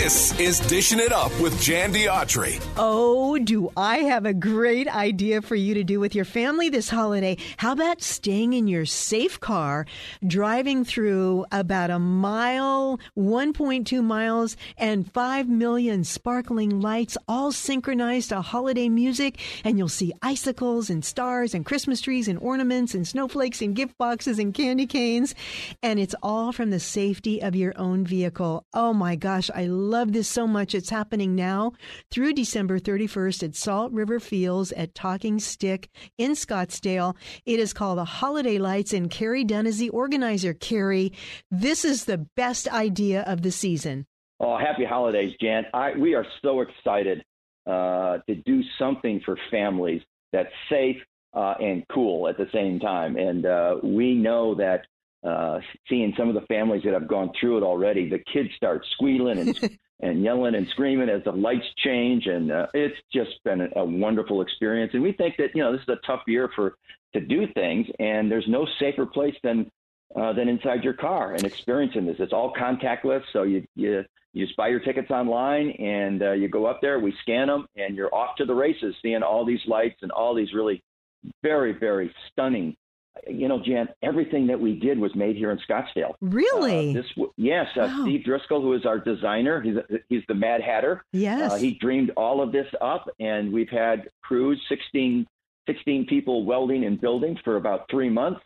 This is Dishing It Up with Jan Diotri. Oh, do I have a great idea for you to do with your family this holiday. How about staying in your safe car, driving through about a mile, 1.2 miles, and 5 million sparkling lights, all synchronized to holiday music, and you'll see icicles and stars and Christmas trees and ornaments and snowflakes and gift boxes and candy canes, and it's all from the safety of your own vehicle. Oh my gosh, I love this so much. It's happening now through December 31st at Salt River Fields at Talking Stick in Scottsdale. It is called the Holiday Lights, and Carrie Dunn is the organizer. Carrie, this is the best idea of the season. Oh, happy holidays, Jan. We are so excited to do something for families that's safe and cool at the same time. And we know that seeing some of the families that have gone through it already, the kids start squealing and yelling and screaming as the lights change. And it's just been a wonderful experience. And we think that, this is a tough year to do things. And there's no safer place than inside your car and experiencing this. It's all contactless. So you just buy your tickets online and you go up there, we scan them, and you're off to the races, seeing all these lights and all these really very, very stunning. Jan, everything that we did was made here in Scottsdale. Really? Yes. Wow. Steve Driscoll, who is our designer, he's the Mad Hatter. Yes. He dreamed all of this up, and we've had crews, 16 people welding and building for about 3 months.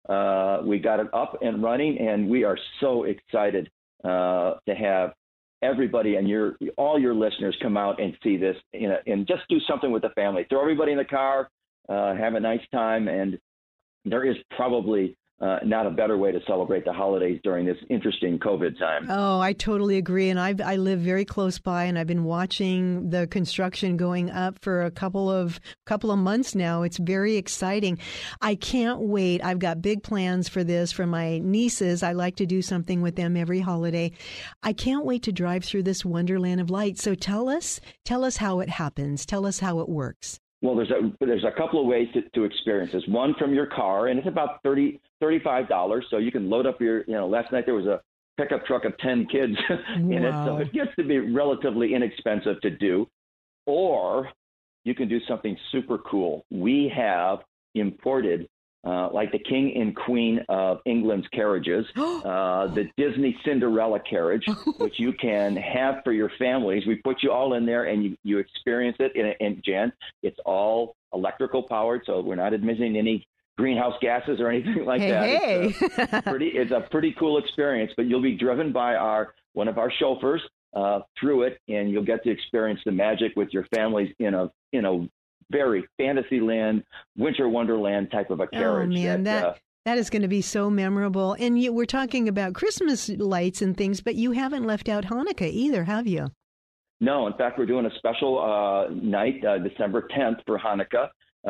We got it up and running, and we are so excited to have everybody and all your listeners come out and see this, and just do something with the family. Throw everybody in the car, have a nice time, and there is probably not a better way to celebrate the holidays during this interesting COVID time. Oh, I totally agree. And I live very close by, and I've been watching the construction going up for a couple of months now. It's very exciting. I can't wait. I've got big plans for this for my nieces. I like to do something with them every holiday. I can't wait to drive through this wonderland of light. So tell us how it happens. Tell us how it works. Well, there's a couple of ways to experience this. One from your car, and it's about $35, so you can load up your. Last night there was a pickup truck of 10 kids in it, so it gets to be relatively inexpensive to do. Or you can do something super cool. We have imported, like the King and Queen of England's carriages, the Disney Cinderella carriage, which you can have for your families. We put you all in there, and you experience it. And Jan, it's all electrical powered, so we're not emitting any greenhouse gases or anything like that. Hey. It's a pretty cool experience, but you'll be driven by one of our chauffeurs through it, and you'll get to experience the magic with your families in a very Fantasyland, Winter Wonderland type of a carriage. Oh, man, that is going to be so memorable. And we're talking about Christmas lights and things, but you haven't left out Hanukkah either, have you? No, in fact, we're doing a special night, December 10th for Hanukkah.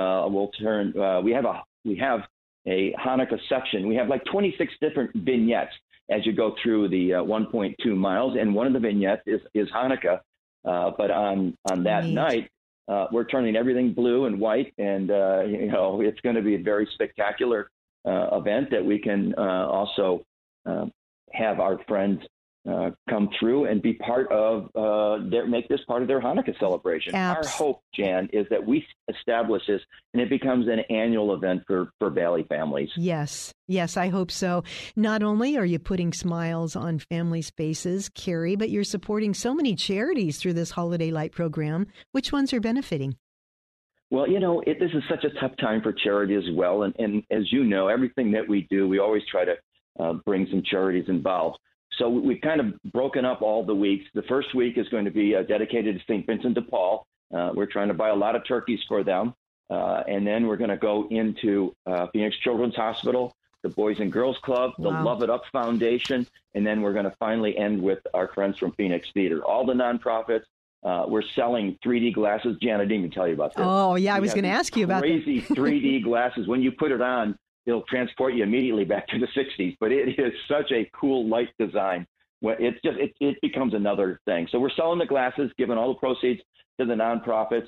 We have a Hanukkah section. We have like 26 different vignettes as you go through the 1.2 miles, and one of the vignettes is Hanukkah. But on that night, we're turning everything blue and white, and it's going to be a very spectacular event that we can also have our friends come through and be part of, make this part of their Hanukkah celebration. Our hope, Jan, is that we establish this and it becomes an annual event for Valley families. Yes, I hope so. Not only are you putting smiles on families' faces, Carrie, but you're supporting so many charities through this Holiday Light program. Which ones are benefiting? Well, this is such a tough time for charity as well. And as you know, everything that we do, we always try to bring some charities involved. So we've kind of broken up all the weeks. The first week is going to be dedicated to St. Vincent de Paul. We're trying to buy a lot of turkeys for them. And then we're going to go into Phoenix Children's Hospital, the Boys and Girls Club, the Love It Up Foundation, and then we're going to finally end with our friends from Phoenix Theater. All the nonprofits. We're selling 3D glasses. Jan, I didn't even tell you about this. Oh, yeah, I was going to ask you about that. Crazy 3D glasses. When you put it on, it'll transport you immediately back to the 60s. But it is such a cool light design. It becomes another thing. So we're selling the glasses, giving all the proceeds to the nonprofits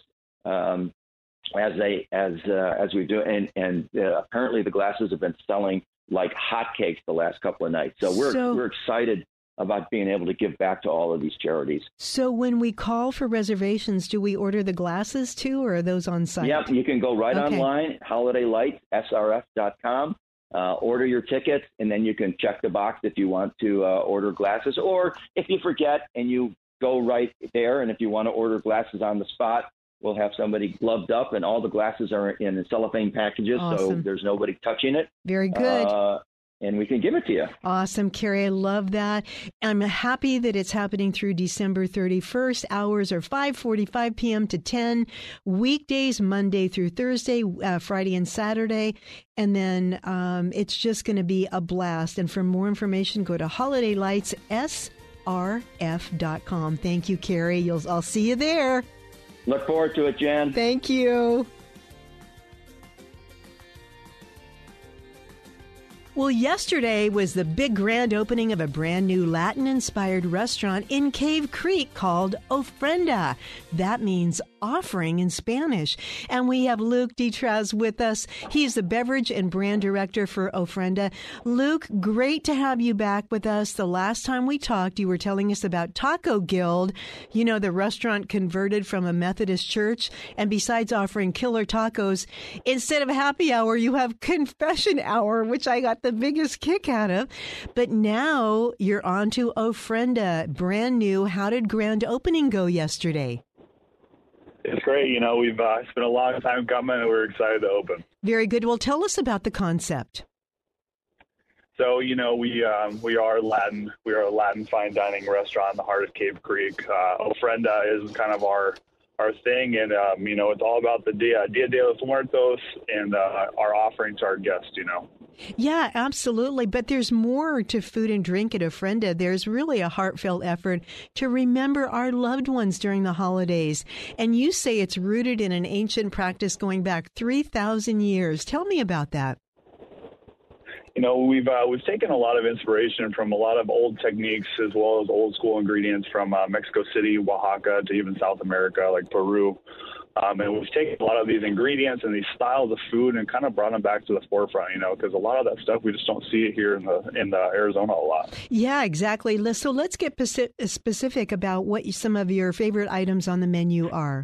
as we do. And apparently the glasses have been selling like hotcakes the last couple of nights. So we're excited about being able to give back to all of these charities. So when we call for reservations, do we order the glasses too, or are those on site? Yep, you can go right online, holidaylightsrf.com, order your tickets, and then you can check the box if you want to order glasses. Or if you forget and you go right there, and if you want to order glasses on the spot, we'll have somebody gloved up, and all the glasses are in cellophane packages, so there's nobody touching it. Very good. And we can give it to you. Awesome, Carrie. I love that. I'm happy that it's happening through December 31st. Hours are 5:45 p.m. to 10. Weekdays, Monday through Thursday, Friday and Saturday. And then it's just going to be a blast. And for more information, go to holidaylightsrf.com. Thank you, Carrie. I'll see you there. Look forward to it, Jan. Thank you. Well, yesterday was the big grand opening of a brand new Latin-inspired restaurant in Cave Creek called Ofrenda. That means offering in Spanish. And we have Luke Detraz with us. He's the beverage and brand director for Ofrenda. Luke, great to have you back with us. The last time we talked, you were telling us about Taco Guild, you know, the restaurant converted from a Methodist church. And besides offering killer tacos, instead of happy hour, you have confession hour, which I got the biggest kick out of. But now you're on to Ofrenda, brand new. How did grand opening go yesterday? It's great. You know, it's been a long time coming, and we're excited to open. Very good. Well, tell us about the concept. So, you know, we are Latin. We are a Latin fine dining restaurant in the heart of Cave Creek. Ofrenda is kind of our thing, and you know, it's all about the Dia de los Muertos and our offering to our guests. You know. Yeah, absolutely. But there's more to food and drink at Ofrenda. There's really a heartfelt effort to remember our loved ones during the holidays. And you say it's rooted in an ancient practice going back 3,000 years. Tell me about that. You know, we've taken a lot of inspiration from a lot of old techniques as well as old school ingredients from Mexico City, Oaxaca, to even South America, like Peru. And we've taken a lot of these ingredients and these styles of food and kind of brought them back to the forefront, you know, because a lot of that stuff, we just don't see it here in Arizona a lot. Yeah, exactly. So let's get specific about what some of your favorite items on the menu are.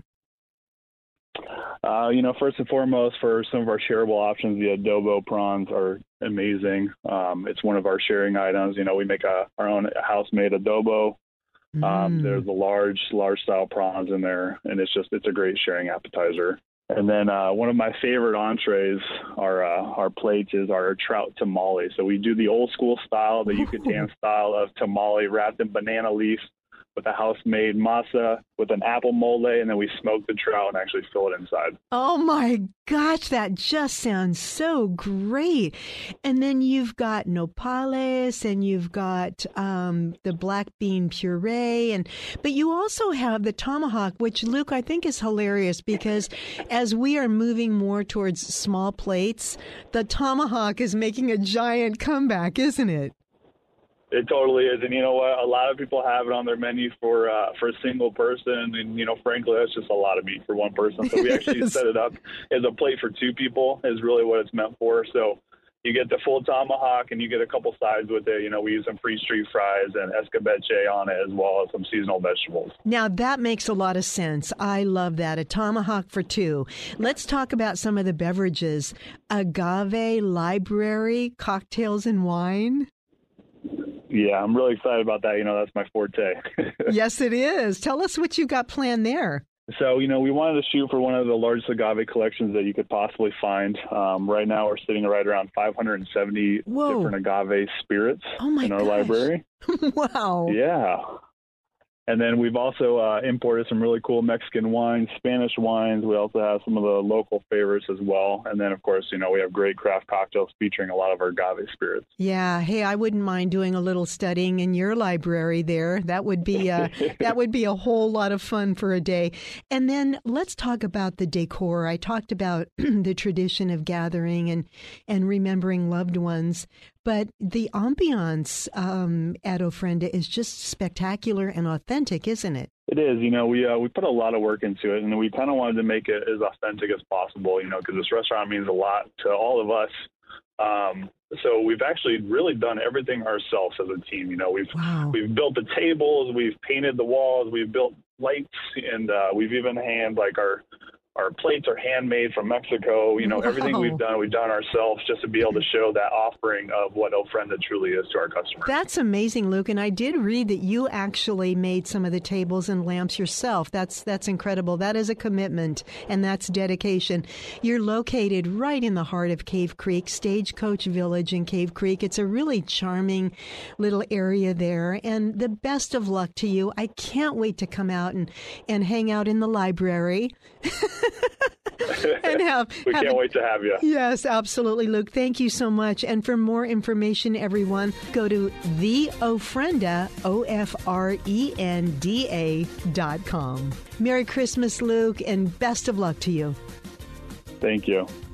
You know, first and foremost, for some of our shareable options, the adobo prawns are amazing. It's one of our sharing items. You know, we make our own house-made adobo. There's the large style prawns in there, and it's a great sharing appetizer. And then one of my favorite entrees, our plates, is our trout tamale. So we do the old school style, the Yucatan style of tamale wrapped in banana leaf with a house-made masa with an apple mole, and then we smoke the trout and actually fill it inside. Oh, my gosh, that just sounds so great. And then you've got nopales, and you've got the black bean puree, but you also have the tomahawk, which, Luke, I think is hilarious because as we are moving more towards small plates, the tomahawk is making a giant comeback, isn't it? It totally is. And you know what? A lot of people have it on their menu for a single person. And, you know, frankly, that's just a lot of meat for one person. So we actually set it up as a plate for two people is really what it's meant for. So you get the full tomahawk and you get a couple sides with it. You know, we use some free street fries and escabeche on it as well as some seasonal vegetables. Now, that makes a lot of sense. I love that. A tomahawk for two. Let's talk about some of the beverages. Agave Library, cocktails and wine. Yeah, I'm really excited about that. You know, that's my forte. Yes, it is. Tell us what you got planned there. So, you know, we wanted to shoot for one of the largest agave collections that you could possibly find. Right now, we're sitting right around 570 different agave spirits in our library. Wow. Yeah. And then we've also imported some really cool Mexican wines, Spanish wines. We also have some of the local favorites as well. And then, of course, you know, we have great craft cocktails featuring a lot of our agave spirits. Yeah. Hey, I wouldn't mind doing a little studying in your library there. That would be a whole lot of fun for a day. And then let's talk about the decor. I talked about the tradition of gathering and remembering loved ones. But the ambiance at Ofrenda is just spectacular and authentic, isn't it? It is. You know, we put a lot of work into it, and we kind of wanted to make it as authentic as possible, you know, because this restaurant means a lot to all of us. So we've actually really done everything ourselves as a team. You know, we've built the tables, we've painted the walls, we've built lights, and we've even our plates are handmade from Mexico. You know, everything we've done ourselves just to be able to show that offering of what Ofrenda truly is to our customers. That's amazing, Luke. And I did read that you actually made some of the tables and lamps yourself. That's incredible. That is a commitment, and that's dedication. You're located right in the heart of Cave Creek, Stagecoach Village in Cave Creek. It's a really charming little area there. And the best of luck to you. I can't wait to come out and hang out in the library. And we can't wait to have you. Yes, absolutely, Luke. Thank you so much. And for more information, everyone, go to theofrenda, OFRENDA.com. Merry Christmas, Luke, and best of luck to you. Thank you.